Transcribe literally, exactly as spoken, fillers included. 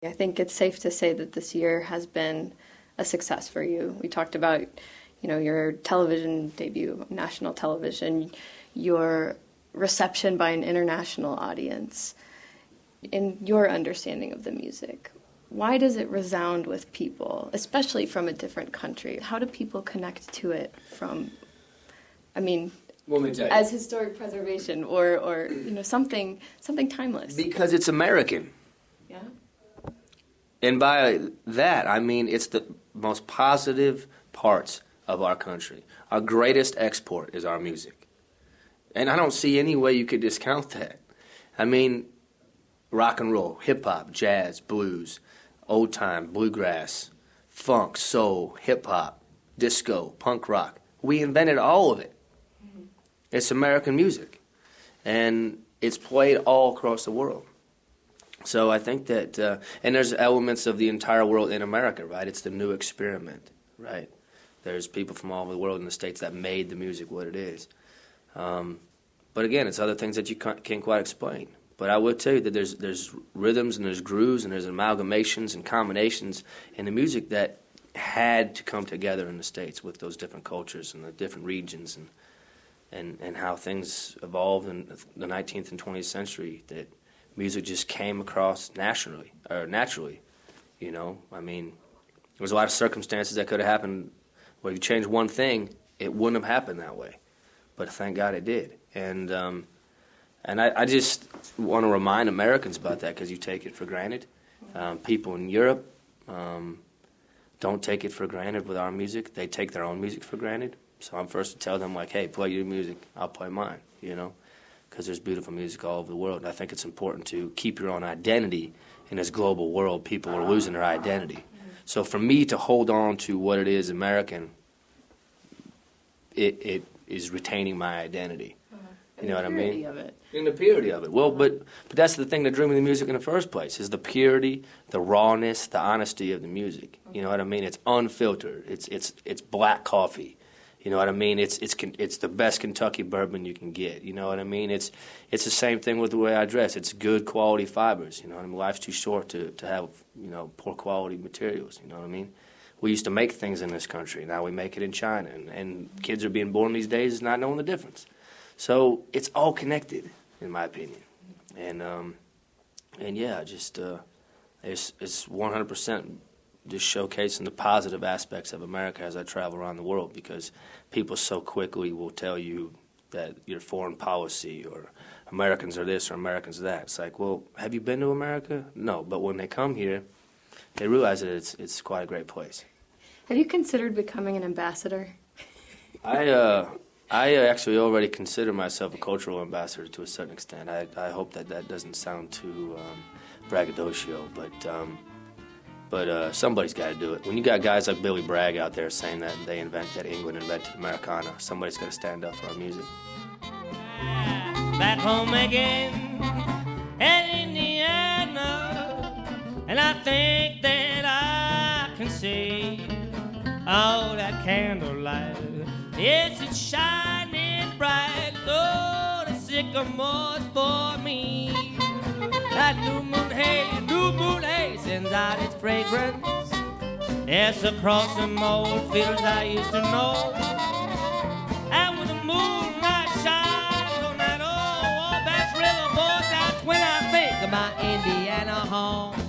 I think it's safe to say that this year has been a success for you. We talked about, you know, your television debut, national television, your reception by an international audience. In your understanding of the music, why does it resound with people, especially from a different country? How do people connect to it from, I mean, as historic preservation or, or you know, something something timeless? Because it's American. Yeah. And by that, I mean it's the most positive parts of our country. Our greatest export is our music. And I don't see any way you could discount that. I mean, rock and roll, hip-hop, jazz, blues, old-time, bluegrass, funk, soul, hip-hop, disco, punk rock. We invented all of it. Mm-hmm. It's American music. And it's played all across the world. So I think that, uh, and there's elements of the entire world in America, right? It's the new experiment, right? There's people from all over the world in the States that made the music what it is. Um, but again, it's other things that you can't, can't quite explain. But I will tell you that there's there's rhythms and there's grooves and there's amalgamations and combinations in the music that had to come together in the States with those different cultures and the different regions and and, and how things evolved in the nineteenth and twentieth century, that music just came across naturally, or naturally, you know. I mean, there was a lot of circumstances that could have happened where you change one thing, it wouldn't have happened that way. But thank God it did. And um, and I, I just want to remind Americans about that because you take it for granted. Um, people in Europe um, don't take it for granted with our music. They take their own music for granted. So I'm first to tell them, like, hey, play your music, I'll play mine, you know. Because there's beautiful music all over the world. And I think it's important to keep your own identity in this global world. People are losing their identity. So for me to hold on to what it is American, it, it is retaining my identity. You know what I mean? Of it. In the purity of it. Well, but but that's the thing that drew me to music in the first place, is the purity, the rawness, the honesty of the music. You know what I mean? It's unfiltered. It's it's it's black coffee. You know what I mean? It's it's it's the best Kentucky bourbon you can get. You know what I mean? It's it's the same thing with the way I dress. It's good quality fibers. You know what I mean? Life's too short to, to have, you know, poor quality materials. You know what I mean? We used to make things in this country. Now we make it in China, and, and kids are being born these days not knowing the difference. So it's all connected, in my opinion. And um, and yeah, just uh, it's it's one hundred percent. Just showcasing the positive aspects of America as I travel around the world, because people so quickly will tell you that your foreign policy or Americans are this or Americans are that. It's like, well, have you been to America? No, but when they come here, they realize that it's it's quite a great place. Have you considered becoming an ambassador? I uh, I actually already consider myself a cultural ambassador to a certain extent. I I hope that that doesn't sound too um, braggadocio, but. Um, But uh, somebody's got to do it. When you got guys like Billy Bragg out there saying that they invent that England invented Americana, somebody's got to stand up for our music. Back home again in Indiana, and I think that I can see all that candlelight. Yes, it's shining bright. Oh, the sycamore's for me. That new moon haze, new moon haze sends out its fragrance. Yes, across them old fields I used to know. And when the moonlight shines on that old Wabash River, boys, that's when I think of my Indiana home.